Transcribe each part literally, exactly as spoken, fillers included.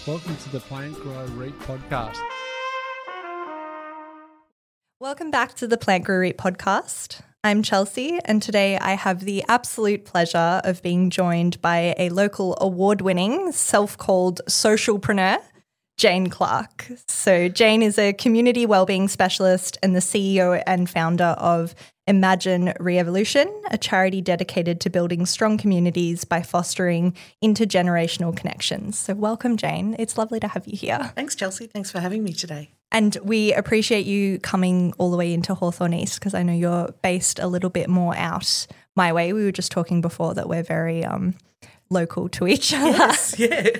Welcome to the Plant Grow REIT podcast. Welcome back to the Plant Grow REIT podcast. I'm Chelsea, and today I have the absolute pleasure of being joined by a local award-winning, self-called socialpreneur, Jane Clark. So Jane is a community wellbeing specialist and the C E O and founder of Imagine Re-Evolution, a charity dedicated to building strong communities by fostering intergenerational connections. So welcome, Jane. It's lovely to have you here. Thanks, Chelsea. Thanks for having me today. And we appreciate you coming all the way into Hawthorn East because I know you're based a little bit more out my way. We were just talking before that we're very um, local to each other. Yes, yes.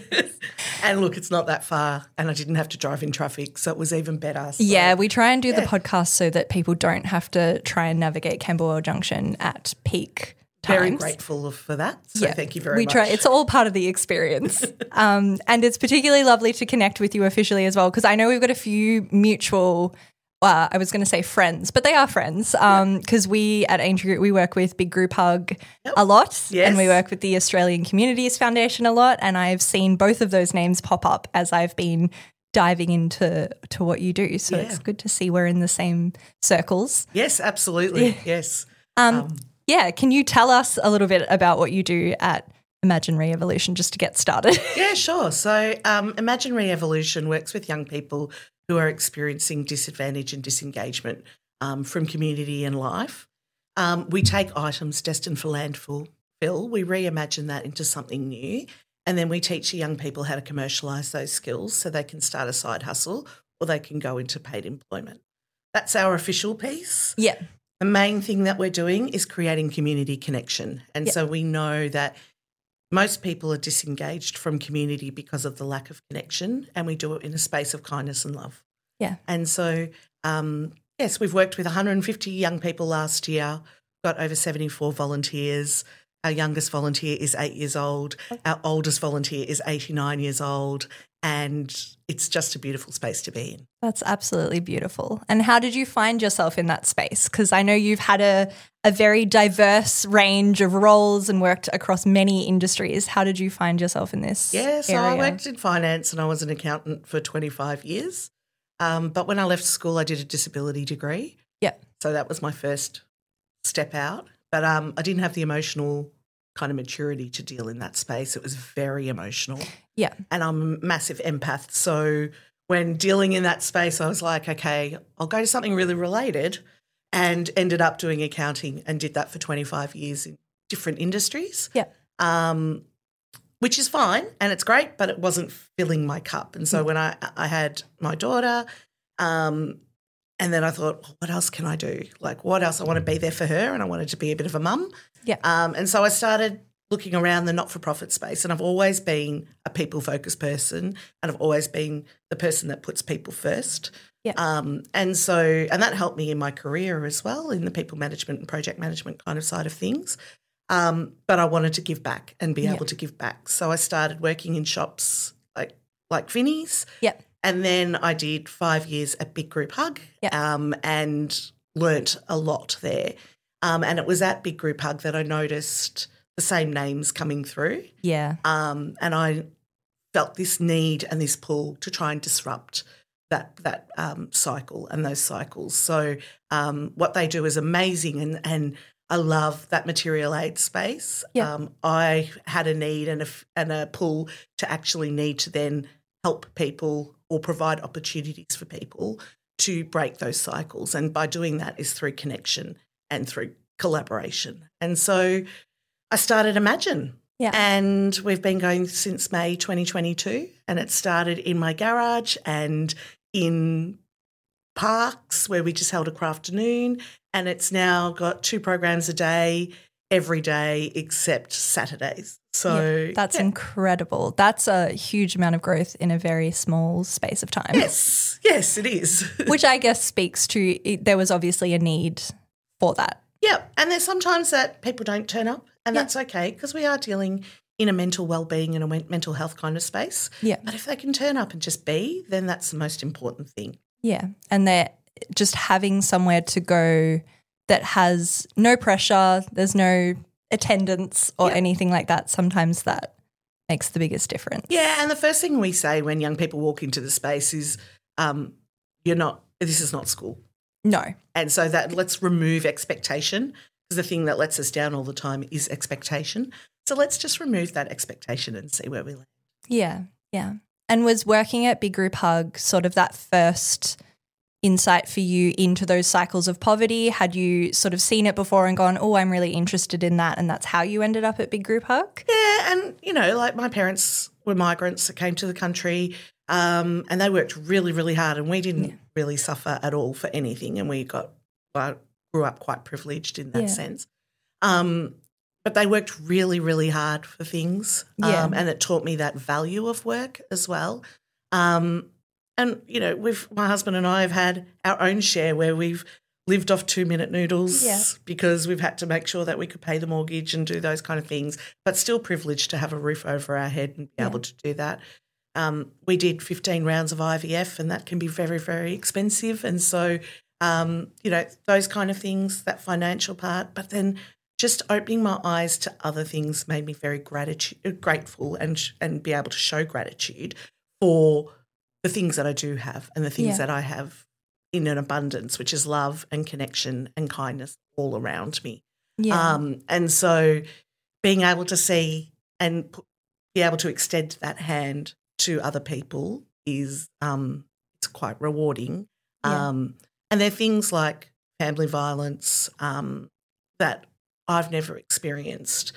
And look, it's not that far and I didn't have to drive in traffic, so it was even better. So, yeah, we try and do yeah. the podcast so that people don't have to try and navigate Camberwell Junction at peak times. Very grateful for that, so yeah, thank you very we much. Try, it's all part of the experience. um, and it's particularly lovely to connect with you officially as well because I know we've got a few mutual Uh, I was going to say friends, but they are friends because um, we at Angel Group, we work with Big Group Hug yep. a lot yes. and we work with the Australian Communities Foundation a lot, and I've seen both of those names pop up as I've been diving into to what you do. So yeah. it's good to see we're in the same circles. Yes, absolutely. Yeah. Yes. Um, um, yeah. Can you tell us a little bit about what you do at Imagine Re-Evolution just to get started? Yeah, sure. So um, Imagine Re-Evolution works with young people who are experiencing disadvantage and disengagement um, from community and life. Um, we take items destined for landfill, we reimagine that into something new, and then we teach the young people how to commercialise those skills so they can start a side hustle or they can go into paid employment. That's our official piece. Yeah. The main thing that we're doing is creating community connection. And yeah. so we know that most people are disengaged from community because of the lack of connection, and we do it in a space of kindness and love. Yeah. And so, um, yes, we've worked with one hundred fifty young people last year, got over seventy-four volunteers. Our youngest volunteer is eight years old. Our oldest volunteer is eighty-nine years old, and it's just a beautiful space to be in. That's absolutely beautiful. And how did you find yourself in that space? Because I know you've had a, a very diverse range of roles and worked across many industries. How did you find yourself in this Yeah, so area? I worked in finance and I was an accountant for twenty-five years. Um, but when I left school, I did a disability degree. Yeah. So that was my first step out. But um, I didn't have the emotional kind of maturity to deal in that space. It was very emotional. Yeah. And I'm a massive empath. So when dealing in that space, I was like, okay, I'll go to something really related, and ended up doing accounting and did that for twenty-five years in different industries. Yeah. Um, which is fine and it's great, but it wasn't filling my cup. And so mm. when I, I had my daughter, um, and then I thought, what else can I do? Like, what else? I want to be there for her, and I wanted to be a bit of a mum. Yeah. Um, and so I started looking around the not-for-profit space, and I've always been a people-focused person, and I've always been the person that puts people first. Yeah. Um, and so, and that helped me in my career as well, in the people management and project management kind of side of things. Um, but I wanted to give back and be yeah. able to give back. So I started working in shops like like Vinnie's. Yeah. And then I did five years at Big Group Hug yeah. um, and learnt a lot there. Um, and it was at Big Group Hug that I noticed the same names coming through. Yeah. Um, and I felt this need and this pull to try and disrupt that that um, cycle and those cycles. So um, what they do is amazing, and and I love that material aid space. Yeah. Um, I had a need and a, and a pull to actually need to then help people or provide opportunities for people to break those cycles. And by doing that is through connection and through collaboration. And so I started Imagine. Yeah. And we've been going since May twenty twenty-two, and it started in my garage and in parks where we just held a crafternoon, and it's now got two programs a day every day except Saturdays. So yeah, that's yeah. incredible. That's a huge amount of growth in a very small space of time. Yes, yes, it is. Which I guess speaks to it, there was obviously a need for that. Yeah, and there's sometimes that people don't turn up, and yeah. that's okay because we are dealing in a mental well-being and a mental health kind of space. Yeah. But if they can turn up and just be, then that's the most important thing. Yeah, and they're just having somewhere to go that has no pressure, there's no attendance or yeah. anything like that. Sometimes that makes the biggest difference. Yeah, and the first thing we say when young people walk into the space is, um, you're not, this is not school. No. And so that let's remove expectation, because the thing that lets us down all the time is expectation. So let's just remove that expectation and see where we land. Yeah, yeah. And was working at Big Group Hug sort of that first insight for you into those cycles of poverty? Had you sort of seen it before and gone, oh, I'm really interested in that, and that's how you ended up at Big Group Hug? Yeah, and, you know, like my parents were migrants that came to the country um, and they worked really, really hard, and we didn't yeah. really suffer at all for anything, and we got uh, grew up quite privileged in that yeah. sense. Um, but they worked really, really hard for things yeah. um, and it taught me that value of work as well. Um And, you know, we've my husband and I have had our own share where we've lived off two-minute noodles yeah. because we've had to make sure that we could pay the mortgage and do those kind of things, but still privileged to have a roof over our head and be yeah. able to do that. Um, we did fifteen rounds of I V F, and that can be very, very expensive. And so, um, you know, those kind of things, that financial part, but then just opening my eyes to other things made me very gratitude, grateful and and be able to show gratitude for the things that I do have and the things yeah. that I have in an abundance, which is love and connection and kindness all around me. Yeah. Um, and so being able to see and p- be able to extend that hand to other people is um, it's quite rewarding. Yeah. Um, and there are things like family violence um, that I've never experienced.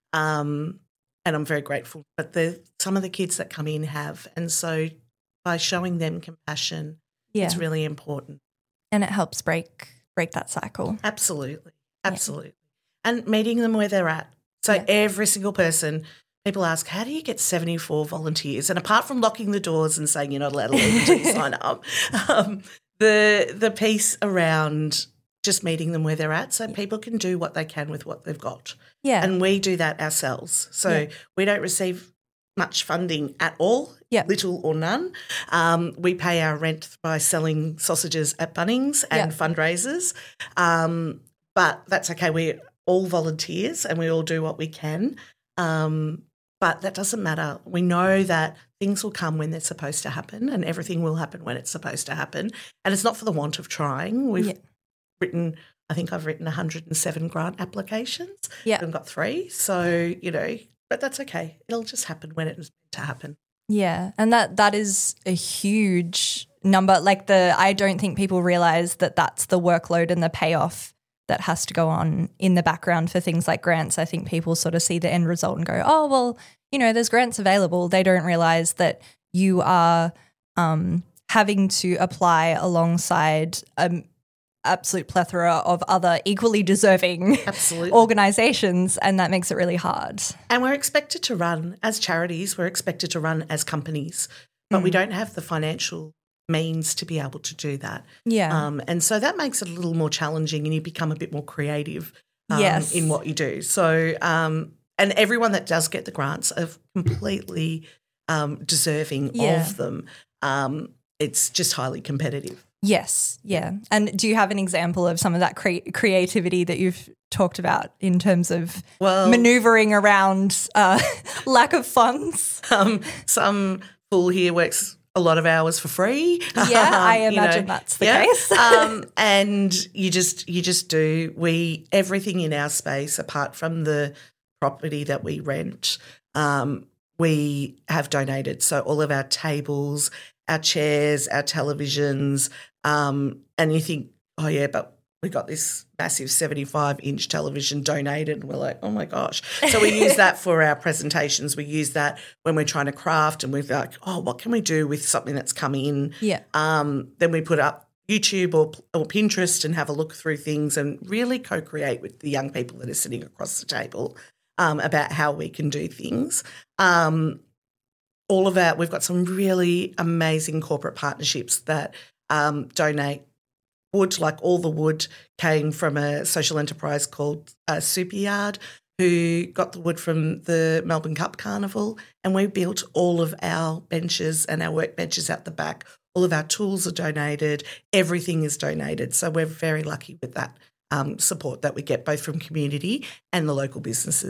Um, and I'm very grateful. But the, some of the kids that come in have. And so by showing them compassion, yeah. it's really important. And it helps break break that cycle. Absolutely. Absolutely. Yeah. And meeting them where they're at. So yeah. every single person, people ask, how do you get seventy-four volunteers? And apart from locking the doors and saying you're not allowed to leave until you sign up, um, the the piece around just meeting them where they're at so yeah. people can do what they can with what they've got. Yeah. And we do that ourselves. So yeah. we don't receive much funding at all, yep. little or none. Um, we pay our rent by selling sausages at Bunnings and yep. fundraisers, um, but that's okay. We're all volunteers and we all do what we can, um, but that doesn't matter. We know that things will come when they're supposed to happen, and everything will happen when it's supposed to happen, and it's not for the want of trying. We've yep. written, I think I've written one hundred seven grant applications yep. and got three, so, you know, but that's okay. It'll just happen when it was meant to happen. Yeah, and that that is a huge number. Like the, I don't think people realise that that's the workload and the payoff that has to go on in the background for things like grants. I think people sort of see the end result and go, oh, well, you know, there's grants available. They don't realise that you are um, having to apply alongside a absolute plethora of other equally deserving Absolutely. organisations, and that makes it really hard. And we're expected to run as charities, we're expected to run as companies, but mm. we don't have the financial means to be able to do that. Yeah. Um, and so that makes it a little more challenging, and you become a bit more creative um, yes. in what you do. So, um, and everyone that does get the grants are completely um, deserving yeah. of them. Um, it's just highly competitive. Yes, yeah. And do you have an example of some of that cre- creativity that you've talked about in terms of well, manoeuvring around uh, lack of funds? Um, some fool here works a lot of hours for free. Yeah, I um, imagine you know, that's the yeah. case. um, and you just you just do we everything in our space apart from the property that we rent. Um, we have donated, so all of our tables, our chairs, our televisions, um, and you think, oh yeah, but we got this massive seventy-five inch television donated, and we're like, oh my gosh. So we use that for our presentations. We use that when we're trying to craft, and we're like, oh, what can we do with something that's come in? Yeah. Um, then we put up YouTube or, or Pinterest and have a look through things and really co-create with the young people that are sitting across the table um, about how we can do things. Um, all of our, we've got some really amazing corporate partnerships that um, donate wood. Like all the wood came from a social enterprise called uh, Super Yard, who got the wood from the Melbourne Cup Carnival, and we built all of our benches and our work benches out the back. All of our tools are donated. Everything is donated. So we're very lucky with that um, support that we get both from community and the local businesses.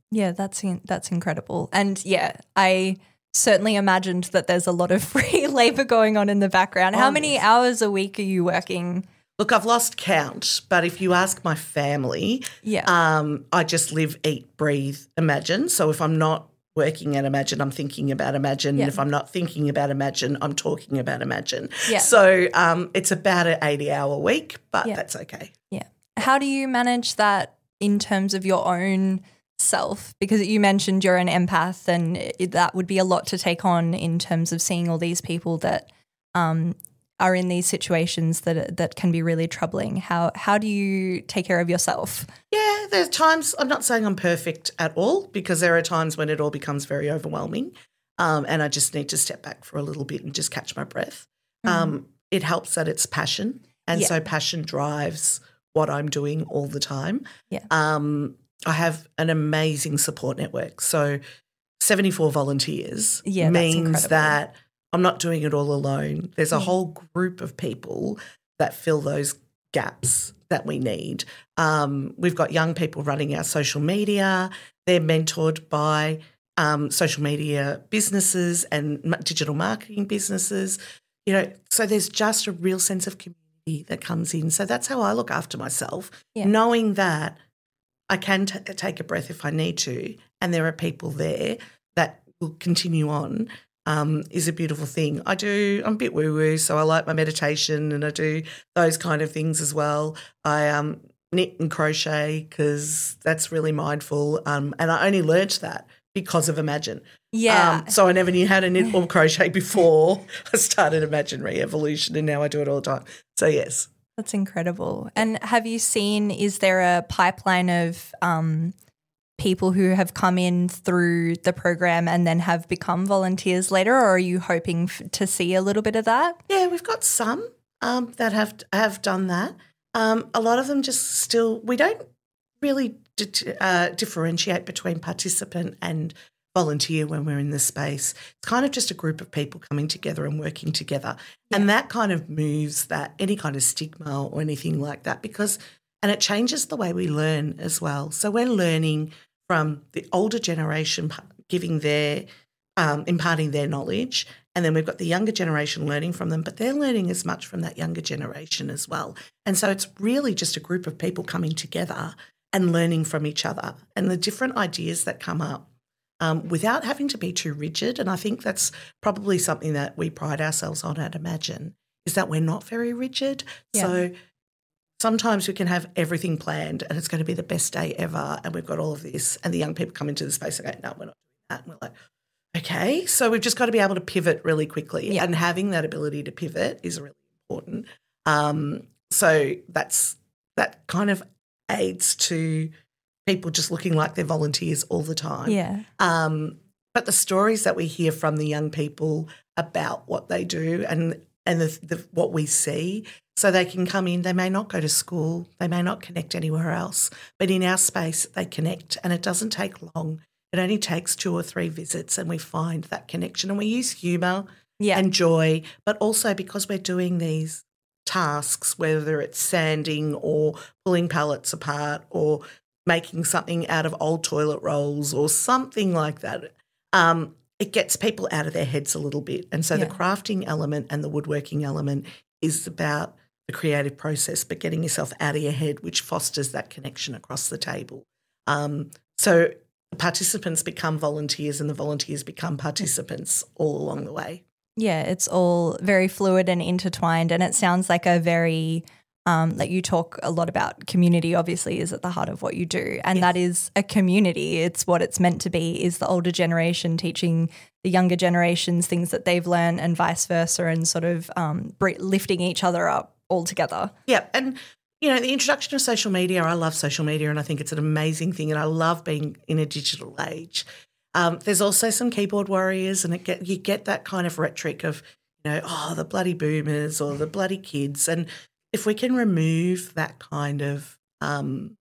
Yeah, that's in, that's incredible. And yeah, I certainly imagined that there's a lot of free labor going on in the background. How Oh, many yes. hours a week are you working? Look, I've lost count, but if you ask my family, Yeah. um, I just live, eat, breathe, Imagine. So if I'm not working at Imagine, I'm thinking about Imagine. Yeah. And if I'm not thinking about Imagine, I'm talking about Imagine. Yeah. So um, it's about an eighty-hour week, but Yeah. that's okay. Yeah. How do you manage that in terms of your own self? Because you mentioned you're an empath, and it, that would be a lot to take on in terms of seeing all these people that um, are in these situations that that can be really troubling. How how do you take care of yourself? Yeah, there's times, I'm not saying I'm perfect at all, because there are times when it all becomes very overwhelming, um, and I just need to step back for a little bit and just catch my breath. Mhm. Um, it helps that it's passion, and Yeah. so passion drives what I'm doing all the time. Yeah. Um, I have an amazing support network. So seventy-four volunteers Yeah, that's means incredible. that I'm not doing it all alone. There's a Yeah. whole group of people that fill those gaps that we need. Um, we've got young people running our social media. They're mentored by um, social media businesses and ma- digital marketing businesses. You know, so there's just a real sense of community that comes in. So that's how I look after myself, Yeah. knowing that I can t- take a breath if I need to, and there are people there that will continue on, um, is a beautiful thing. I do, I'm a bit woo-woo, so I like my meditation and I do those kind of things as well. I um, knit and crochet because that's really mindful, um, and I only learnt that because of Imagine. Yeah. Um, so I never knew how to knit or crochet before I started Imagine Re-Evolution, and now I do it all the time. So yes. That's incredible. And have you seen, is there a pipeline of um, people who have come in through the program and then have become volunteers later, or are you hoping f- to see a little bit of that? Yeah, we've got some um, that have have done that. Um, a lot of them just still, we don't really di- uh, differentiate between participant and volunteer when we're in this space. It's kind of just a group of people coming together and working together. And that kind of moves that any kind of stigma or anything like that, because, and it changes the way we learn as well. So we're learning from the older generation giving their, um, imparting their knowledge, and then we've got the younger generation learning from them, but they're learning as much from that younger generation as well. And so it's really just a group of people coming together and learning from each other and the different ideas that come up. Um, without having to be too rigid. And I think that's probably something that we pride ourselves on at Imagine, is that we're not very rigid. Yeah. So sometimes we can have everything planned and it's going to be the best day ever and we've got all of this, and the young people come into the space and go, no, we're not doing that. And we're like, okay. So we've just got to be able to pivot really quickly, Yeah. and having that ability to pivot is really important. Um, so that's that kind of aids to people just looking like they're volunteers all the time. Yeah. Um, but the stories that we hear from the young people about what they do and and the, the, what we see, so they can come in, they may not go to school, they may not connect anywhere else, but in our space they connect, and it doesn't take long. It only takes two or three visits and we find that connection, and we use humour Yeah. and joy, but also because we're doing these tasks, whether it's sanding or pulling pallets apart or making something out of old toilet rolls or something like that, um, it gets people out of their heads a little bit. And so Yeah. the crafting element and the woodworking element is about the creative process, but getting yourself out of your head, which fosters that connection across the table. Um, so the participants become volunteers and the volunteers become participants all along the way. Yeah, it's all very fluid and intertwined, and it sounds like a very um, like you talk a lot about community. Obviously, is at the heart of what you do, and Yes. that is a community. It's what it's meant to be. Is the older generation teaching the younger generations things that they've learned, and vice versa, and sort of um, br- lifting each other up all together. Yeah, and you know, the introduction of social media, I love social media and I think it's an amazing thing, and I love being in a digital age. Um, there's also some keyboard warriors, and it get, you get that kind of rhetoric of, you know, oh, the bloody boomers or the bloody kids. And if we can remove that kind of um,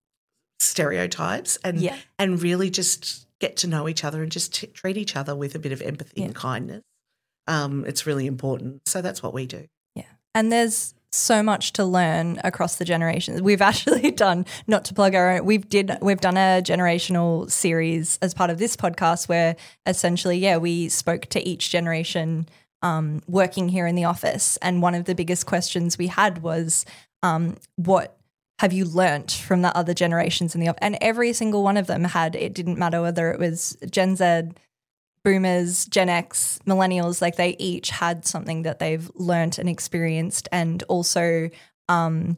stereotypes and Yeah. and really just get to know each other and just t- treat each other with a bit of empathy Yeah. and kindness, um, it's really important. So that's what we do. Yeah. And there's so much to learn across the generations. We've actually done, not to plug our own, we've did we've done a generational series as part of this podcast where essentially, yeah, we spoke to each generation um, working here in the office, and one of the biggest questions we had was, um, what have you learnt from the other generations in the office? And every single one of them had, it didn't matter whether it was Gen Z, Boomers, Gen X, Millennials, like they each had something that they've learnt and experienced, and also um,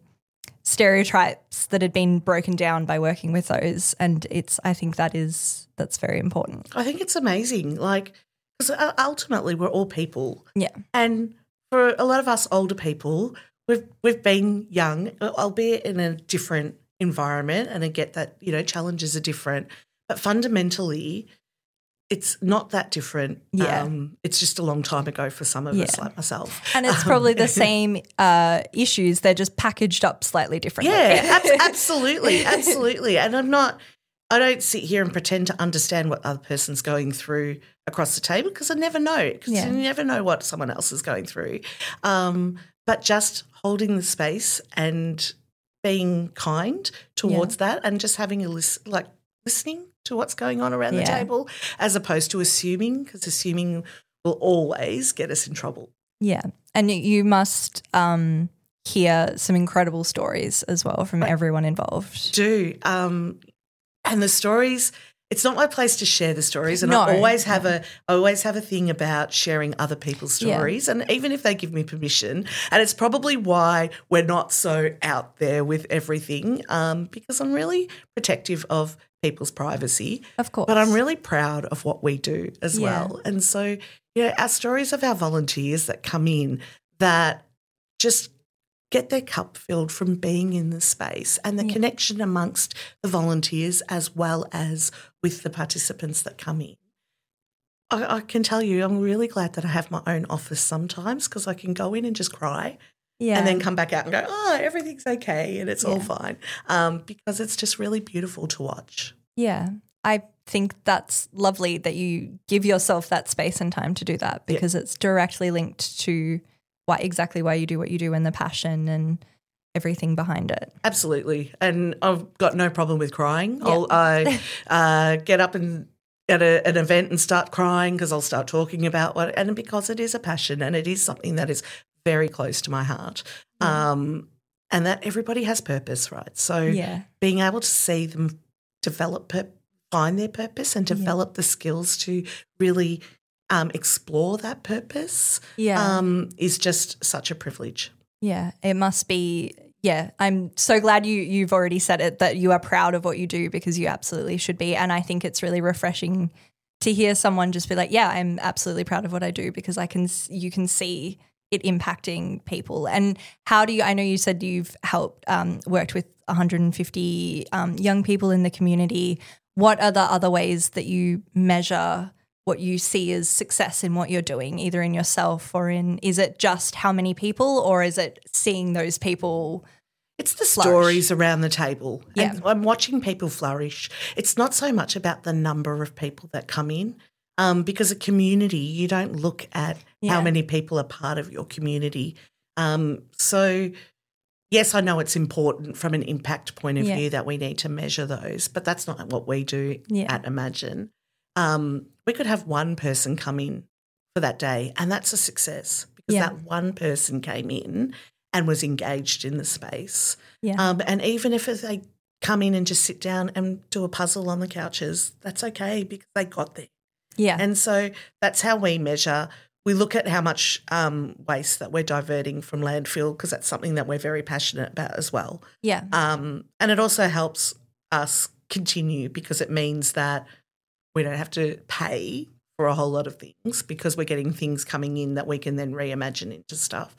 stereotypes that had been broken down by working with those. And it's, I think that is, that's very important. I think it's amazing. Like, because ultimately we're all people. Yeah. And for a lot of us older people, we've we've been young, albeit in a different environment, and I get that, you know, challenges are different. But fundamentally, it's not that different. Yeah. Um, it's just a long time ago for some of yeah. us, like myself. And it's probably the same uh, issues. They're just packaged up slightly differently. Yeah, ab- absolutely, absolutely. And I'm not, I don't sit here and pretend to understand what the other person's going through across the table, because I never know, because Yeah. you never know what someone else is going through. Um, but just holding the space and being kind towards Yeah. that, and just having a list, like listening to what's going on around the Yeah. table, as opposed to assuming, because assuming will always get us in trouble. Yeah. And you- you must um, hear some incredible stories as well from everyone involved. Do um, and the stories. It's not my place to share the stories, and No. I always have a I always have a thing about sharing other people's Yeah. stories, and even if they give me permission, and it's probably why we're not so out there with everything, um, because I'm really protective of people's privacy. Of course. But I'm really proud of what we do as Yeah. well. And so, you know, our stories of our volunteers that come in that just get their cup filled from being in the space, and the Yeah. connection amongst the volunteers as well as with the participants that come in. I, I can tell you, I'm really glad that I have my own office sometimes, because I can go in and just cry. Yeah. And then come back out and go, oh, everything's okay and it's all Yeah. fine, um, because it's just really beautiful to watch. Yeah. I think that's lovely that you give yourself that space and time to do that, because it's directly linked to why exactly why you do what you do and the passion and everything behind it. Absolutely. And I've got no problem with crying. Yeah. I'll I, uh, get up and at a, an event and start crying, because I'll start talking about what, and because it is a passion and it is something that is very close to my heart, um, and that everybody has purpose, right? So Yeah. being able to see them develop, pur- find their purpose and develop the skills to really um, explore that purpose Yeah. um, is just such a privilege. Yeah. It must be. Yeah. I'm so glad you, you've already said it, that you are proud of what you do, because you absolutely should be. And I think it's really refreshing to hear someone just be like, yeah, I'm absolutely proud of what I do, because I can, s- you can see it impacting people. And how do you, I know you said you've helped, um, worked with one hundred fifty um, young people in the community. What are the other ways that you measure what you see as success in what you're doing, either in yourself or in, is it just how many people, or is it seeing those people? It's the flourish? stories around the table. Yeah. And I'm watching people flourish. It's not so much about the number of people that come in, um, because a community, you don't look at Yeah. how many people are part of your community. Um, so, yes, I know it's important from an impact point of Yeah. view that we need to measure those, but that's not what we do Yeah. at Imagine. Um, we could have one person come in for that day, and that's a success, because Yeah. that one person came in and was engaged in the space. Yeah. Um, and even if they come in and just sit down and do a puzzle on the couches, that's okay, because they got there. Yeah. And so that's how we measure. We look at how much um, waste that we're diverting from landfill, because that's something that we're very passionate about as well. yeah. Um, and it also helps us continue, because it means that we don't have to pay for a whole lot of things, because we're getting things coming in that we can then reimagine into stuff.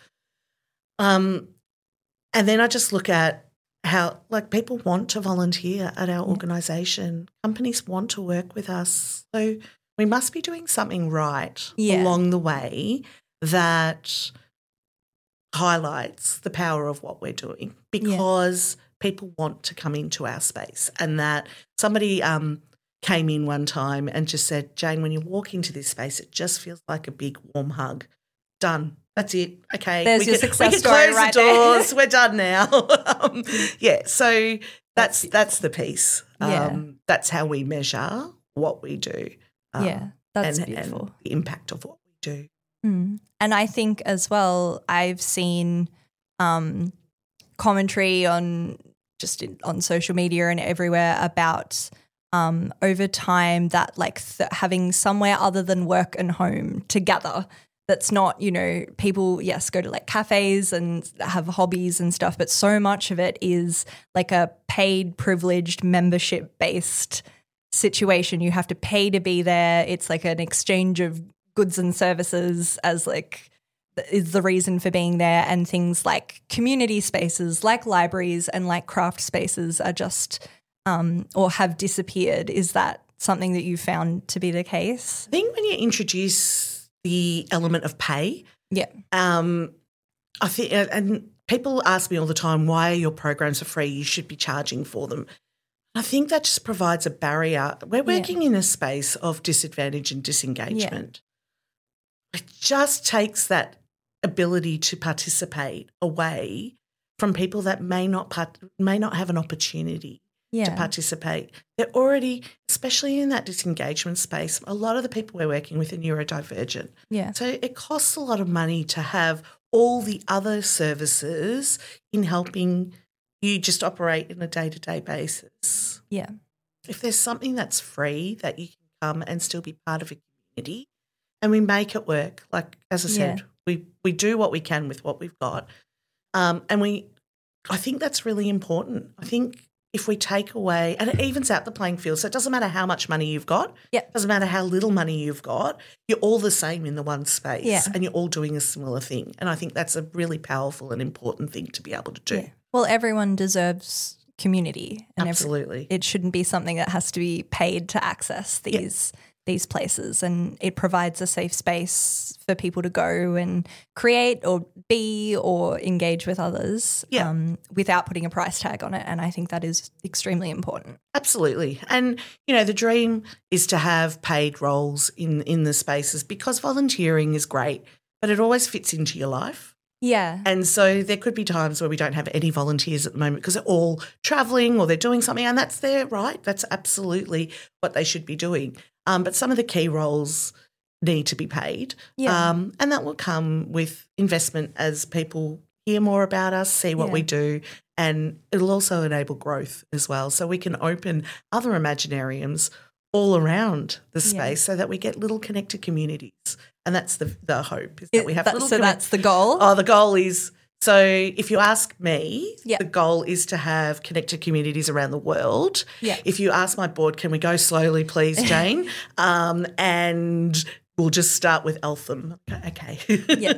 Um, and then I just look at how, like, people want to volunteer at our organisation. Companies want to work with us. So we must be doing something right Yeah. along the way that highlights the power of what we're doing, because people want to come into our space. And that somebody um, came in one time and just said, Jane, when you walk into this space, it just feels like a big warm hug. Done. That's it. Okay. There's we your can, success we can story close right the there. doors. We're done now. um, yeah. So that's That's that's the piece. Um, Yeah. That's how we measure what we do. Um, yeah, that's and, beautiful. and the impact of what we do. Mm. And I think as well, I've seen um, commentary on just in, on social media and everywhere about um, over time that like th- having somewhere other than work and home together. That's not, you know, people, yes, go to like cafes and have hobbies and stuff, but so much of it is like a paid, privileged, membership based situation. You have to pay to be there. It's like an exchange of goods and services as like is the reason for being there, and things like community spaces like libraries and like craft spaces are just um, or have disappeared. Is that something that you found to be the case? I think when you introduce the element of pay, Yeah. um, I think, and people ask me all the time, why are your programs for free? You should be charging for them. I think that just provides a barrier. We're working yeah. in a space of disadvantage and disengagement. Yeah. It just takes that ability to participate away from people that may not part, may not have an opportunity yeah. to participate. They're already, especially in that disengagement space, a lot of the people we're working with are neurodivergent. Yeah. So it costs a lot of money to have all the other services in helping you just operate in a day-to-day basis. Yeah. If there's something that's free that you can come and still be part of a community and we make it work, like as I said, yeah. we, we do what we can with what we've got. Um, and we, I think that's really important. I think if we take away, and it evens out the playing field, so it doesn't matter how much money you've got, yeah. it doesn't matter how little money you've got, you're all the same in the one space yeah. and you're all doing a similar thing. And I think that's a really powerful and important thing to be able to do. Yeah. Well, everyone deserves community. And absolutely. Every, it shouldn't be something that has to be paid to access these yeah. these places, and it provides a safe space for people to go and create or be or engage with others yeah. um, without putting a price tag on it, and I think that is extremely important. Absolutely. And, you know, the dream is to have paid roles in, in the spaces, because volunteering is great, but it always fits into your life. Yeah. And so there could be times where we don't have any volunteers at the moment because they're all travelling or they're doing something, and that's their right. That's absolutely what they should be doing. Um, but some of the key roles need to be paid. Yeah. Um, and that will come with investment as people hear more about us, see what yeah. we do, and it'll also enable growth as well. So we can open other Imaginariums all around the space yeah. so that we get little connected communities. And that's the the hope, is that it, we have that, little So connect- that's the goal? Oh, the goal is, so if you ask me, yeah. the goal is to have connected communities around the world. Yeah. If you ask my board, can we go slowly, please, Jane? um, and we'll just start with Eltham. Okay. yeah.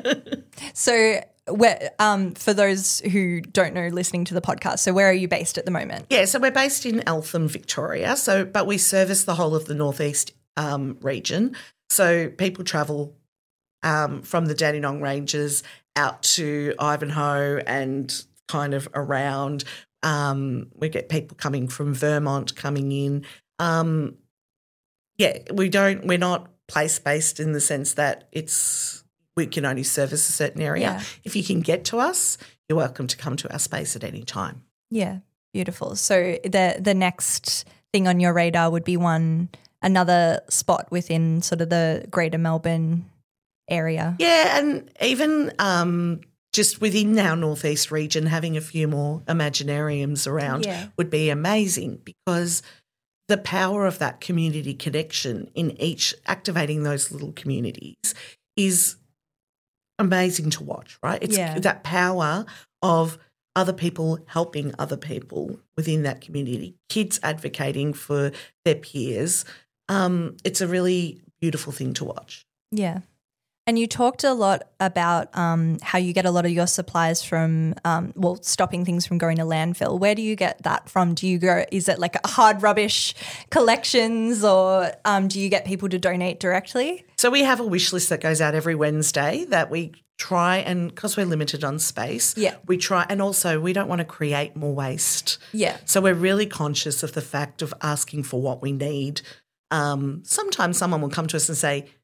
So where, um, for those who don't know listening to the podcast, so where are you based at the moment? Yeah, so we're based in Eltham, Victoria, So, but we service the whole of the northeast um, region. So people travel um, from the Dandenong Ranges out to Ivanhoe and kind of around. Um, we get people coming from Vermont coming in. Um, yeah, we don't. We're not place based in the sense that it's we can only service a certain area. Yeah. If you can get to us, you're welcome to come to our space at any time. Yeah, beautiful. So the the next thing on your radar would be one. Another spot within sort of the greater Melbourne area. Yeah, and even um, just within our northeast region, having a few more Imaginariums around yeah. would be amazing, because the power of that community connection in each, activating those little communities is amazing to watch, right? It's yeah. that power of other people helping other people within that community, kids advocating for their peers. Um, it's a really beautiful thing to watch. Yeah. And you talked a lot about um, how you get a lot of your supplies from, um, well, stopping things from going to landfill. Where do you get that from? Do you go, is it like a hard rubbish collections, or um, do you get people to donate directly? So we have a wish list that goes out every Wednesday that we try, and because we're limited on space, yeah. we try, and also we don't want to create more waste. Yeah. So we're really conscious of the fact of asking for what we need. Um, sometimes someone will come to us and say,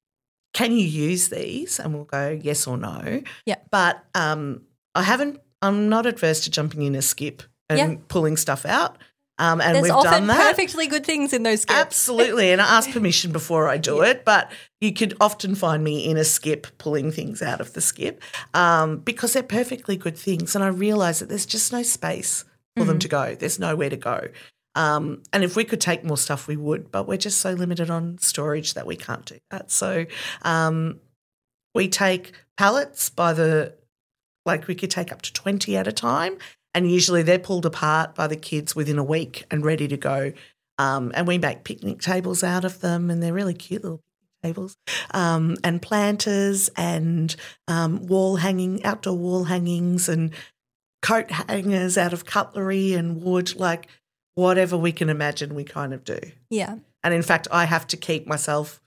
can you use these? And we'll go yes or no. Yeah. But um, I haven't, I'm not adverse to jumping in a skip and Yeah. pulling stuff out. Um, and There's we've often done that. perfectly good things in those skips. Absolutely. And I ask permission before I do it, but you could often find me in a skip pulling things out of the skip um, because they're perfectly good things. And I realise that there's just no space for mm-hmm. them to go. There's nowhere to go. Um, and if we could take more stuff, we would, but we're just so limited on storage that we can't do that. So um, we take pallets by the, like we could take up to twenty at a time. And usually they're pulled apart by the kids within a week and ready to go. Um, and we make picnic tables out of them, and they're really cute little picnic tables, um, and planters and um, wall hanging, outdoor wall hangings and coat hangers out of cutlery and wood, like whatever we can imagine we kind of do. Yeah. And in fact, I have to keep myself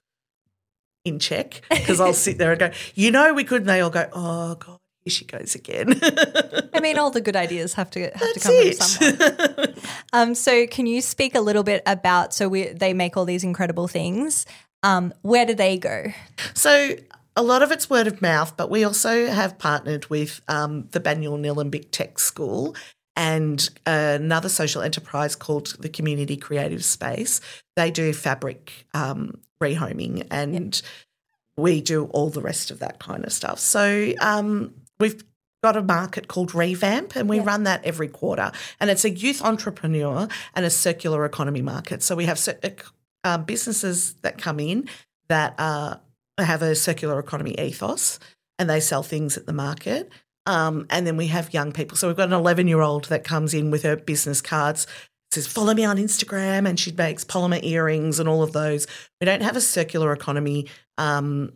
in check because I'll sit there and go, you know, we could, and they all go, oh, God. Here she goes again. I mean, all the good ideas have to have That's to come it. from someone. um, so, can you speak a little bit about? So, we they make all these incredible things. Um, where do they go? So, a lot of it's word of mouth, but we also have partnered with um, the Banyule Nillumbik Tech School and another social enterprise called the Community Creative Space. They do fabric um, rehoming and. Yep. We do all the rest of that kind of stuff. So um, we've got a market called Revamp, and we yeah. run that every quarter. And it's a youth entrepreneur and a circular economy market. So we have uh, businesses that come in that uh, have a circular economy ethos, and they sell things at the market. Um, and then we have young people. So we've got an eleven-year-old that comes in with her business cards, says, follow me on Instagram, and she makes polymer earrings and all of those. We don't have a circular economy um,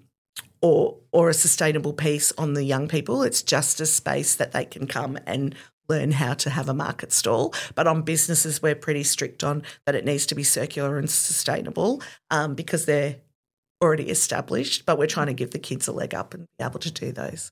or or a sustainable piece on the young people. It's just a space that they can come and learn how to have a market stall. But on businesses, we're pretty strict on that it needs to be circular and sustainable um, because they're already established, but we're trying to give the kids a leg up and be able to do those.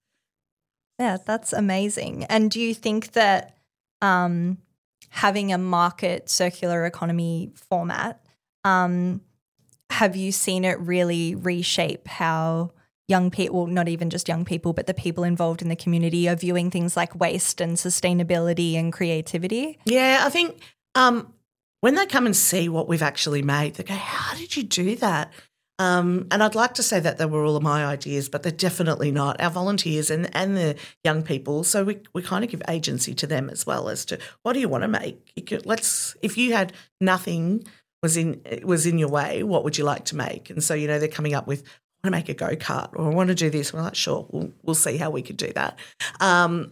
Yeah, that's amazing. And do you think that um, having a market circular economy format, um, have you seen it really reshape how young people, well, not even just young people, but the people involved in the community are viewing things like waste and sustainability and creativity? Yeah, I think um, when they come and see what we've actually made, they go, how did you do that? Um, and I'd like to say that they were all of my ideas, but they're definitely not. Our volunteers and, and the young people, so we, we kind of give agency to them as well as to what do you want to make? You could, let's if you had nothing was in was in your way, what would you like to make? And so, you know, they're coming up with, I want to make a go-kart or I want to do this. We're like, sure, we'll we'll see how we could do that. Um,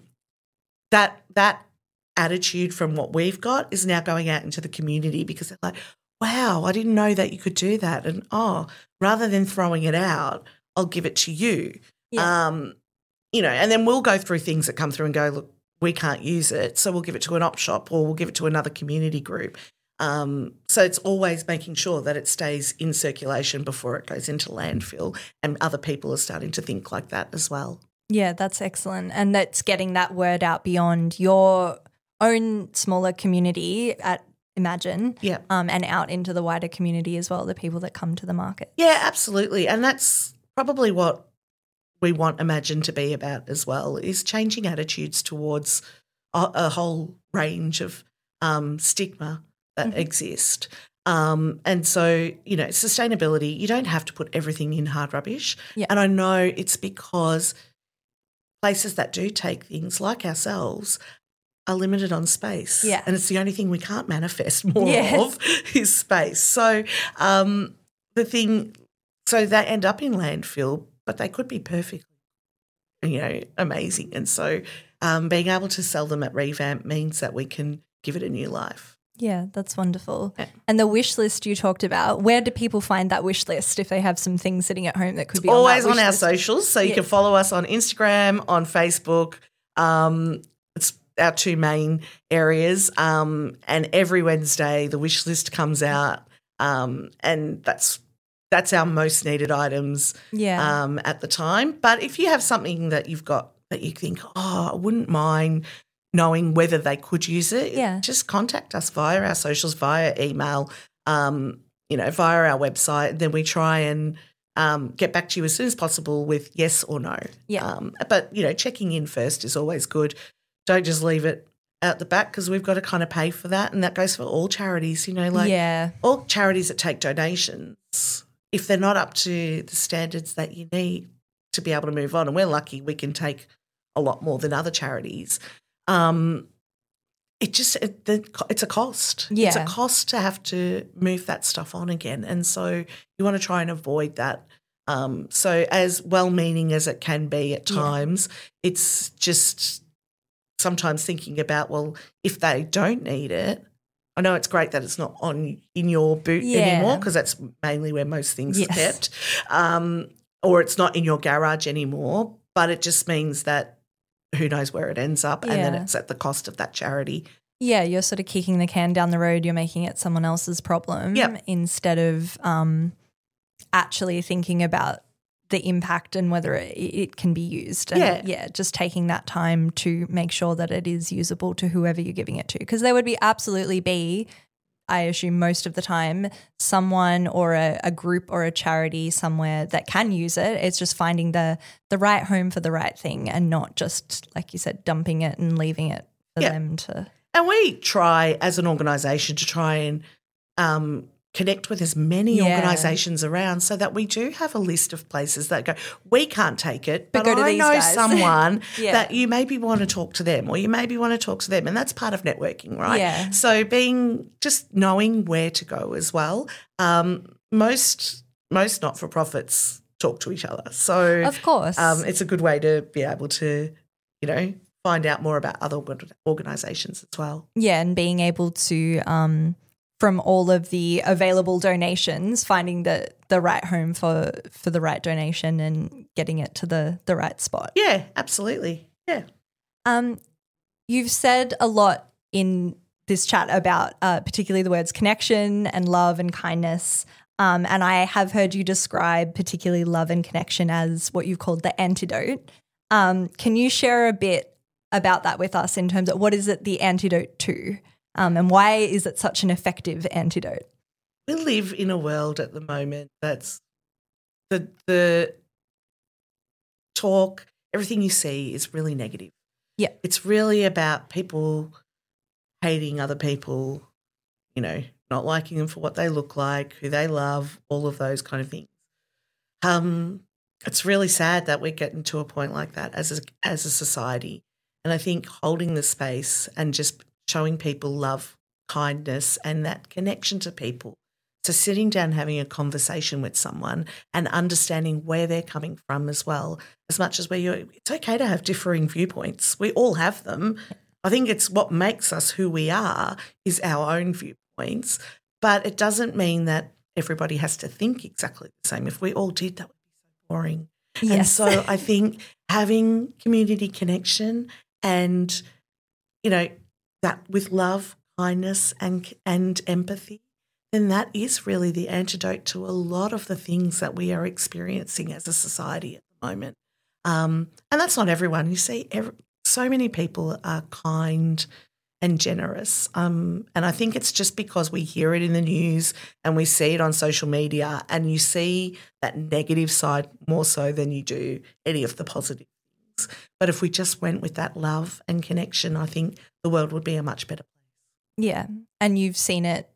that that attitude from what we've got is now going out into the community because they're like, wow, I didn't know that you could do that. And, oh, rather than throwing it out, I'll give it to you. Yeah. Um, you know, and then we'll go through things that come through and go, look, we can't use it, so we'll give it to an op shop or we'll give it to another community group. Um, so it's always making sure that it stays in circulation before it goes into landfill, and other people are starting to think like that as well. Yeah, that's excellent. And that's getting that word out beyond your own smaller community at Imagine, yeah, um, and out into the wider community as well, the people that come to the market. Yeah, absolutely. And that's probably what we want Imagine to be about as well, is changing attitudes towards a, a whole range of um, stigma that mm-hmm. exist. Um, and so, you know, sustainability, you don't have to put everything in hard rubbish. Yeah. And I know it's because places that do take things like ourselves are limited on space. Yeah. And it's the only thing we can't manifest more yes. of is space. So um, the thing, so they end up in landfill, but they could be perfectly, you know, amazing. And so um, being able to sell them at Revamp means that we can give it a new life. Yeah, that's wonderful. Yeah. And the wish list you talked about, where do people find that wish list if they have some things sitting at home that could be always on, on our list? socials? So you yeah. can follow us on Instagram, on Facebook. Um, it's our two main areas. Um, and every Wednesday the wish list comes out, um, and that's that's our most needed items yeah. um, at the time. But if you have something that you've got that you think, oh, I wouldn't mind knowing whether they could use it, yeah. just contact us via our socials, via email, um, you know, via our website. Then we try and um, get back to you as soon as possible with yes or no. Yeah. Um, but, you know, checking in first is always good. Don't just leave it out the back because we've got to kind of pay for that, and that goes for all charities, you know, like Yeah. all charities that take donations, if they're not up to the standards that you need to be able to move on, and we're lucky we can take a lot more than other charities, um, it just it, it's a cost. Yeah. It's a cost to have to move that stuff on again, and so you want to try and avoid that. Um, so as well-meaning as it can be at times, yeah. it's just sometimes thinking about, well, if they don't need it, I know it's great that it's not on in your boot yeah. anymore because that's mainly where most things yes. are kept, um, or it's not in your garage anymore, but it just means that who knows where it ends up, yeah. and then it's at the cost of that charity. Yeah, you're sort of kicking the can down the road. You're making it someone else's problem yep. instead of um, actually thinking about the impact and whether it, it can be used. And yeah. yeah, just taking that time to make sure that it is usable to whoever you're giving it to. Because there would be absolutely be, I assume most of the time, someone or a, a group or a charity somewhere that can use it. It's just finding the the right home for the right thing and not just, like you said, dumping it and leaving it for yeah. them to. And we try as an organisation to try and um, connect with as many yeah. organisations around so that we do have a list of places that go, we can't take it, but, but go to I these know guys. someone yeah. that you maybe want to talk to them or you maybe want to talk to them, and that's part of networking, right? Yeah. So being just knowing where to go as well. Um, most most not-for-profits talk to each other. So of course. Um, it's a good way to be able to, you know, find out more about other organisations as well. Yeah, and being able to, um, from all of the available donations, finding the, the right home for, for the right donation and getting it to the, the right spot. Yeah, absolutely. Yeah. Um, you've said a lot in this chat about uh, particularly the words connection and love and kindness. Um, and I have heard you describe particularly love and connection as what you've called the antidote. Um, can you share a bit about that with us in terms of what is it the antidote to, um, and why is it such an effective antidote? We live in a world at the moment that's the the talk, everything you see is really negative. Yeah. It's really about people hating other people, you know, not liking them for what they look like, who they love, all of those kind of things. Um, it's really sad that we're getting to a point like that as a, as a society. And I think holding the space and just showing people love, kindness and that connection to people. So sitting down, having a conversation with someone and understanding where they're coming from as well, as much as we're, it's okay to have differing viewpoints. We all have them. I think it's what makes us who we are is our own viewpoints, but it doesn't mean that everybody has to think exactly the same. If we all did, that would be so boring. Yes. And so I think having community connection and, you know, that with love, kindness and and empathy, then that is really the antidote to a lot of the things that we are experiencing as a society at the moment. Um, and that's not everyone. You see, every, so many people are kind and generous. Um, and I think it's just because we hear it in the news and we see it on social media and you see that negative side more so than you do any of the positive. But if we just went with that love and connection, I think the world would be a much better place. Yeah, and you've seen it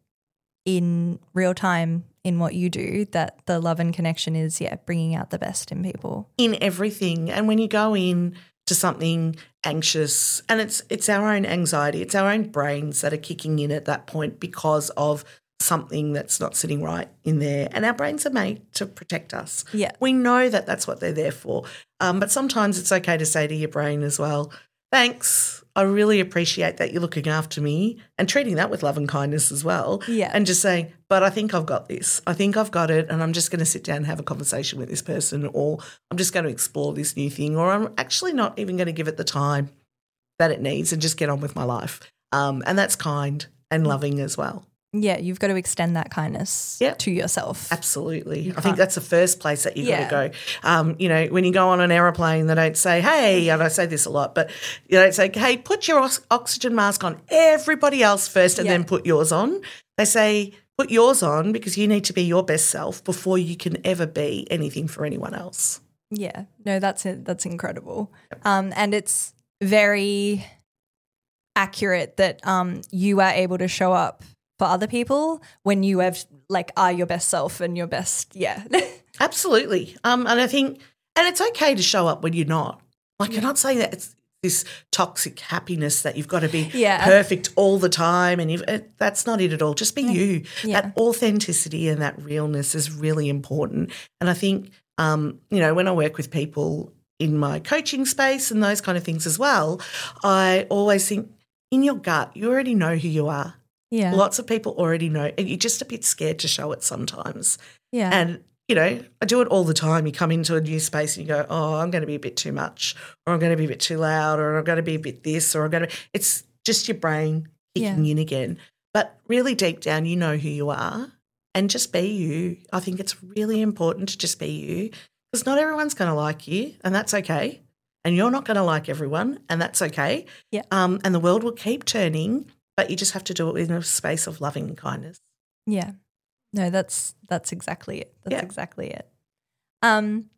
in real time in what you do, that the love and connection is, yeah, bringing out the best in people. In everything. And when you go in to something anxious, and it's it's our own anxiety, it's our own brains that are kicking in at that point because of something that's not sitting right in there, and our brains are made to protect us. Yeah. We know that that's what they're there for, um, but sometimes it's okay to say to your brain as well, thanks, I really appreciate that you're looking after me, and treating that with love and kindness as well. Yeah. And just saying, but I think I've got this. I think I've got it, and I'm just going to sit down and have a conversation with this person, or I'm just going to explore this new thing, or I'm actually not even going to give it the time that it needs and just get on with my life. Um, and that's kind and loving as well. Yeah, you've got to extend that kindness Yep. to yourself. Absolutely. You I think can't- that's the first place that you've Yeah. got to go. Um, you know, when you go on an aeroplane, they don't say, hey, and I say this a lot, but you don't say, hey, put your ox- oxygen mask on everybody else first and Yeah. then put yours on. They say, put yours on because you need to be your best self before you can ever be anything for anyone else. Yeah, no, that's it. That's incredible. Um, and it's very accurate that um, you are able to show up for other people when you have like are your best self and your best, yeah. Absolutely. Um, and I think, and it's okay to show up when you're not. Like, you're not saying that it's this toxic happiness that you've got to be Yeah. perfect all the time, and you've, it, that's not it at all. Just be you. Yeah. That authenticity and that realness is really important. And I think, um, you know, when I work with people in my coaching space and those kind of things as well, I always think in your gut, you already know who you are. Yeah. Lots of people already know, and you're just a bit scared to show it sometimes. Yeah. And, you know, I do it all the time. You come into a new space and you go, oh, I'm going to be a bit too much, or I'm going to be a bit too loud, or I'm going to be a bit this, or I'm going to – it's just your brain kicking Yeah. in again. But really deep down, you know who you are, and just be you. I think it's really important to just be you, because not everyone's going to like you, and that's okay. And you're not going to like everyone, and that's okay. Yeah. Um, and the world will keep turning, but you just have to do it in a space of loving kindness. Yeah. No, that's that's exactly it. That's Yeah. exactly it. Um,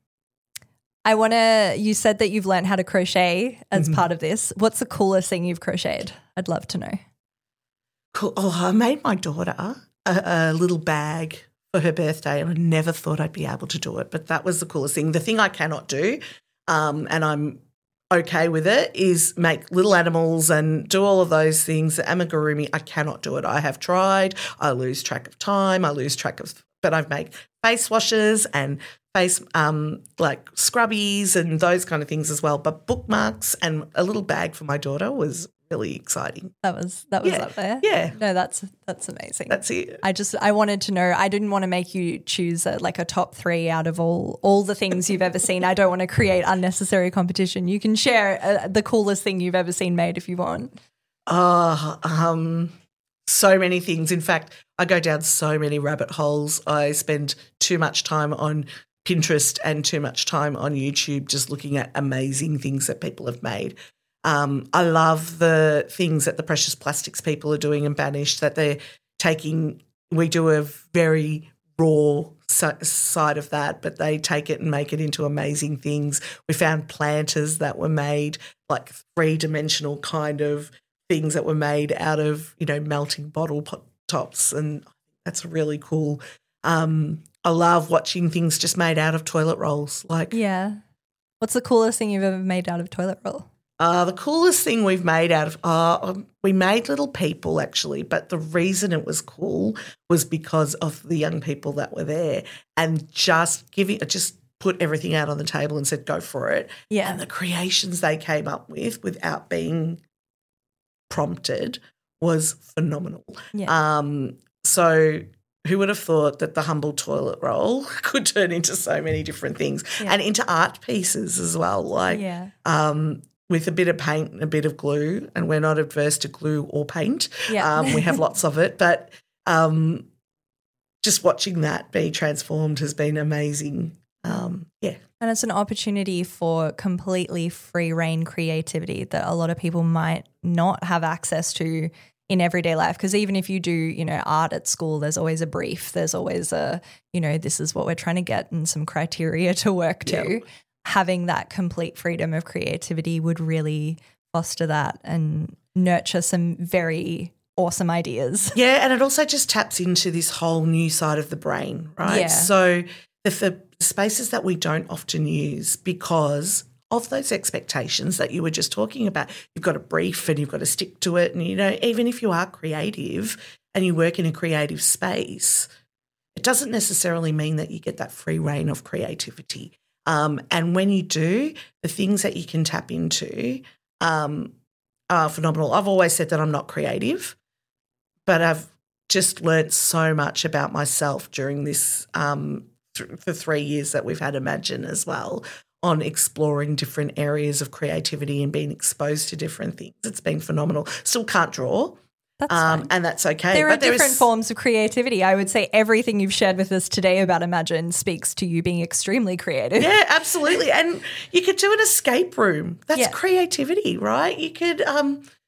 I want to – you said that you've learned how to crochet as Mhm. part of this. What's the coolest thing you've crocheted? I'd love to know. Cool. Oh, I made my daughter a, a little bag for her birthday, and I never thought I'd be able to do it, but that was the coolest thing. The thing I cannot do, um, and I'm okay with it, is make little animals and do all of those things. The amigurumi, I cannot do it. I have tried. I lose track of time. I lose track of – but I've made face washes and face um, like scrubbies and those kind of things as well. But bookmarks and a little bag for my daughter was really exciting. That was that was Yeah. up there. Yeah. No, that's that's amazing. That's it. I just I wanted to know. I didn't want to make you choose a, like a top three out of all all the things you've ever seen. I don't want to create unnecessary competition. You can share uh, the coolest thing you've ever seen made if you want. Oh, um, so many things. In fact, I go down so many rabbit holes. I spend too much time on Pinterest and too much time on YouTube just looking at amazing things that people have made. Um, I love the things that the precious plastics people are doing in Banished, that they're taking – we do a very raw si- side of that, but they take it and make it into amazing things. We found planters that were made, like three-dimensional kind of things that were made out of, you know, melting bottle pot- tops, and that's really cool. Um, I love watching things just made out of toilet rolls. Like, Yeah. What's the coolest thing you've ever made out of toilet roll? Uh, the coolest thing we've made out of uh, um, we made little people actually, but the reason it was cool was because of the young people that were there, and just giving just put everything out on the table and said go for it. Yeah. And the creations they came up with without being prompted was phenomenal. Yeah. Um, so who would have thought that the humble toilet roll could turn into so many different things, Yeah. and into art pieces as well, like Yeah. um, with a bit of paint and a bit of glue, and we're not adverse to glue or paint. Yeah. Um, we have lots of it, but um, just watching that be transformed has been amazing. Um, yeah. And it's an opportunity for completely free reign creativity that a lot of people might not have access to in everyday life. Because even if you do, you know, art at school, there's always a brief. There's always a, you know, this is what we're trying to get and some criteria to work to. Yeah. Having that complete freedom of creativity would really foster that and nurture some very awesome ideas. Yeah, and it also just taps into this whole new side of the brain, right? Yeah. So the, the spaces that we don't often use because of those expectations that you were just talking about. You've got a brief and you've got to stick to it, and, you know, even if you are creative and you work in a creative space, it doesn't necessarily mean that you get that free reign of creativity. Um, and when you do, the things that you can tap into um, are phenomenal. I've always said that I'm not creative, but I've just learnt so much about myself during this um, th- the three years that we've had Imagine as well, on exploring different areas of creativity and being exposed to different things. It's been phenomenal. Still can't draw. That's Um, fine. and that's okay. There are but there different is- forms of creativity. I would say everything you've shared with us today about Imagine speaks to you being extremely creative. Yeah, absolutely. And you could do an escape room. That's Yeah. creativity, right? You could um,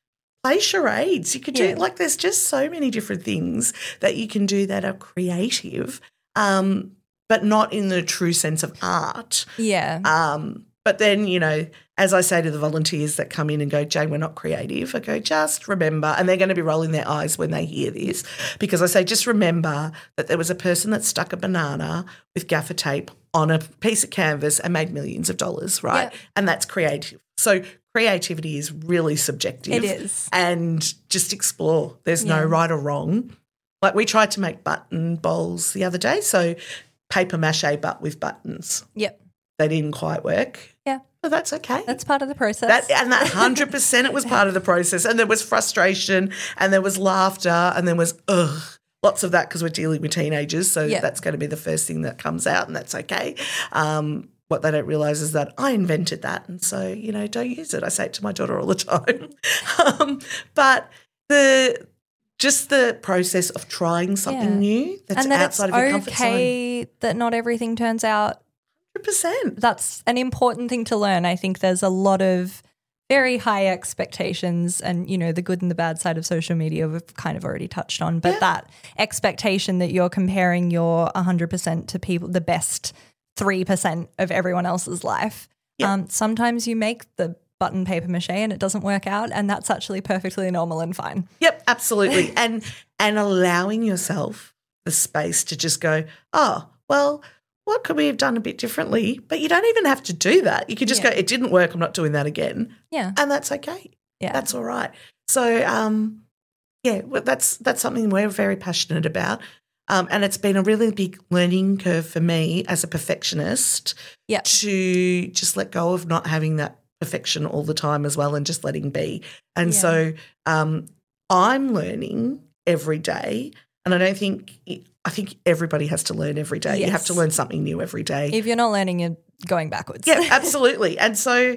play charades. You could do Yeah. like there's just so many different things that you can do that are creative, um, but not in the true sense of art. Yeah. Um, but then, you know, as I say to the volunteers that come in and go, Jane, we're not creative, I go, just remember, and they're going to be rolling their eyes when they hear this, because I say, just remember that there was a person that stuck a banana with gaffer tape on a piece of canvas and made millions of dollars, right? Yeah. And that's creative. So creativity is really subjective. It is. And just explore. There's no Yeah. right or wrong. Like we tried to make button bowls the other day, so paper mache but with buttons. Yep. They didn't quite work. Yeah. But that's okay. That's part of the process. That, and that one hundred percent it was part of the process. And there was frustration and there was laughter and there was, ugh, lots of that because we're dealing with teenagers. So Yeah. that's going to be the first thing that comes out, and that's okay. Um, what they don't realise is that I invented that, and so, you know, don't use it. I say it to my daughter all the time. um, but the just the process of trying something Yeah. new that's and that outside it's of your comfort zone. okay that not everything turns out. one hundred percent. That's an important thing to learn. I think there's a lot of very high expectations, and, you know, the good and the bad side of social media we've kind of already touched on, but Yeah. that expectation that you're comparing your one hundred percent to people, the best three percent of everyone else's life. Yeah. Um, sometimes you make the button paper mache and it doesn't work out, and that's actually perfectly normal and fine. Yep, absolutely. and and allowing yourself the space to just go, oh, well, what could we have done a bit differently? But you don't even have to do that. You could just Yeah. go, it didn't work, I'm not doing that again. Yeah. And that's okay. Yeah. That's all right. So, um, yeah, well, that's that's something we're very passionate about. Um, and it's been a really big learning curve for me as a perfectionist Yeah. to just let go of not having that perfection all the time as well, and just letting be. And Yeah. so um, I'm learning every day, and I don't think I think everybody has to learn every day. You have Yes. to learn something new every day. If you're not learning, you're going backwards. Yeah, absolutely. And so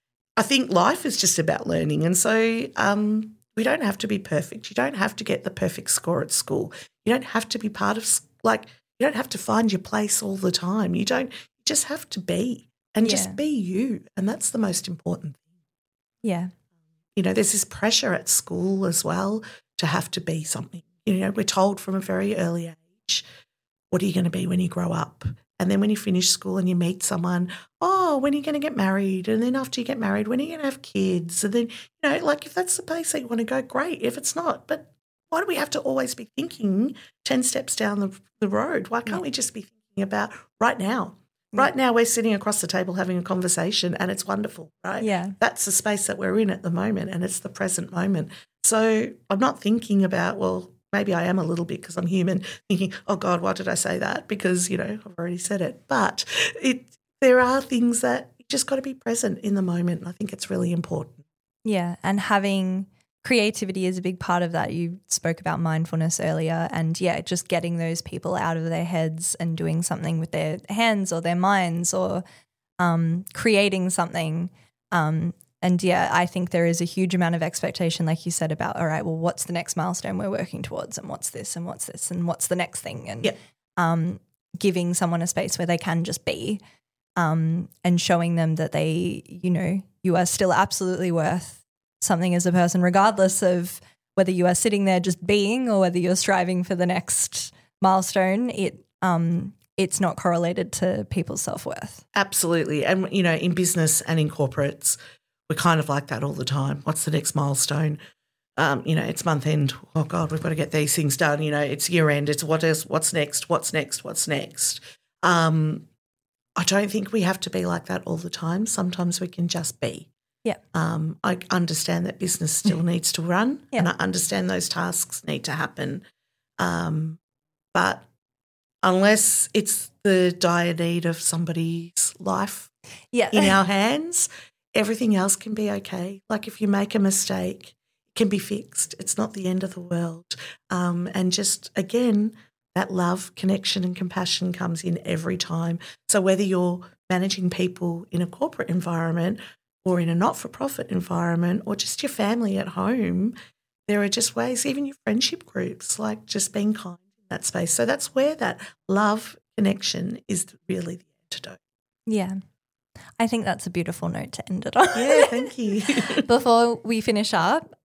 I think life is just about learning. And so um, we don't have to be perfect. You don't have to get the perfect score at school. You don't have to be part of, like, you don't have to find your place all the time. You don't, you just have to be and Yeah. just be you. And that's the most important thing. Yeah. You know, there's this pressure at school as well to have to be something. You know, we're told from a very early age, what are you going to be when you grow up? And then when you finish school and you meet someone, oh, when are you going to get married? And then after you get married, when are you going to have kids? And then, you know, like if that's the place that you want to go, great. If it's not, but why do we have to always be thinking ten steps down the, the road? Why can't Yeah. we just be thinking about right now? Yeah. Right now we're sitting across the table having a conversation and it's wonderful, right? Yeah. That's the space that we're in at the moment, and it's the present moment. So I'm not thinking about, well, maybe I am a little bit because I'm human, thinking, oh, God, why did I say that? Because, you know, I've already said it. But it, there are things that you just got to be present in the moment, and I think it's really important. Yeah. And having creativity is a big part of that. You spoke about mindfulness earlier, and yeah, just getting those people out of their heads and doing something with their hands or their minds, or um, creating something. Um, and yeah, I think there is a huge amount of expectation, like you said, about, all right, well, what's the next milestone we're working towards, and what's this and what's this and what's the next thing? And Yeah. um, giving someone a space where they can just be, um, and showing them that they, you know, you are still absolutely worth something as a person, regardless of whether you are sitting there just being or whether you're striving for the next milestone. It um it's not correlated to people's self-worth. Absolutely. And, you know, in business and in corporates, we're kind of like that all the time. What's the next milestone? Um, you know, it's month end. Oh, God, we've got to get these things done. You know, it's year end. It's what else? What's next? What's next? What's next? Um, I don't think we have to be like that all the time. Sometimes we can just be. Yeah. Um, I understand that business still needs to run, Yeah. and I understand those tasks need to happen. Um, but unless it's the dire need of somebody's life Yeah. in our hands, everything else can be okay. Like if you make a mistake, it can be fixed. It's not the end of the world. Um, and just, again, that love, connection and compassion comes in every time. So whether you're managing people in a corporate environment or in a not-for-profit environment or just your family at home, there are just ways, even your friendship groups, like just being kind in that space. So that's where that love connection is really the antidote. Yeah. I think that's a beautiful note to end it on. Yeah, thank you. Before we finish up,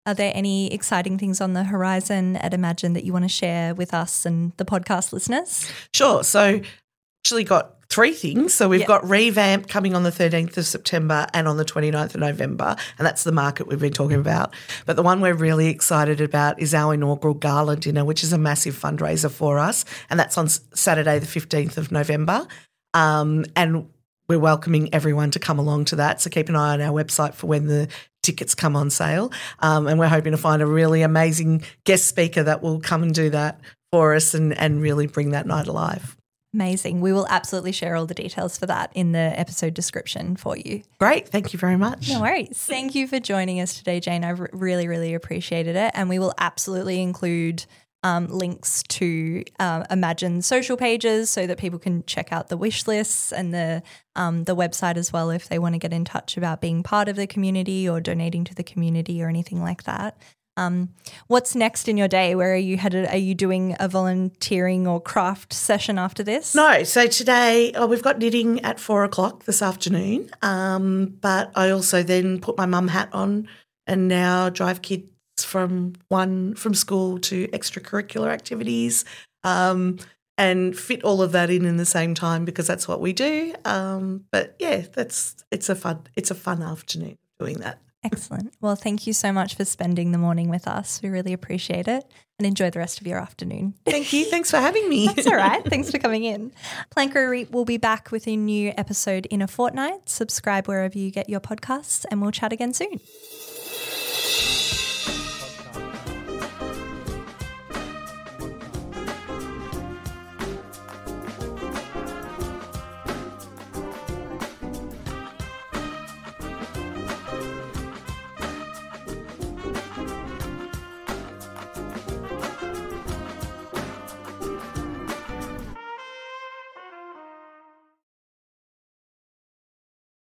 Are there any exciting things on the horizon at Imagine that you want to share with us and the podcast listeners? Sure. So actually got three things. So we've Yep. got Revamp coming on the thirteenth of September and on the twenty-ninth of November, and that's the market we've been talking about. But the one we're really excited about is our inaugural gala dinner, which is a massive fundraiser for us, and that's on S- Saturday the fifteenth of November. Um, and we're welcoming everyone to come along to that, so keep an eye on our website for when the tickets come on sale. Um, and we're hoping to find a really amazing guest speaker that will come and do that for us and, and really bring that night alive. Amazing. We will absolutely share all the details for that in the episode description for you. Great. Thank you very much. No worries. Thank you for joining us today, Jane. I've really, really appreciated it. And we will absolutely include um, links to uh, Imagine social pages so that people can check out the wish lists and the um, the website as well if they want to get in touch about being part of the community or donating to the community or anything like that. Um, what's next in your day? Where are you headed? Are you doing a volunteering or craft session after this? No, so today oh, we've got knitting at four o'clock this afternoon, um, but I also then put my mum hat on and now drive kids from one from school to extracurricular activities um, and fit all of that in in the same time because that's what we do. Um, but yeah, that's it's a fun it's a fun afternoon doing that. Excellent. Well, thank you so much for spending the morning with us. We really appreciate it and enjoy the rest of your afternoon. Thank you. Thanks for having me. That's all right. Thanks for coming in. Plank Grow REIT will be back with a new episode in a fortnight. Subscribe wherever you get your podcasts and we'll chat again soon.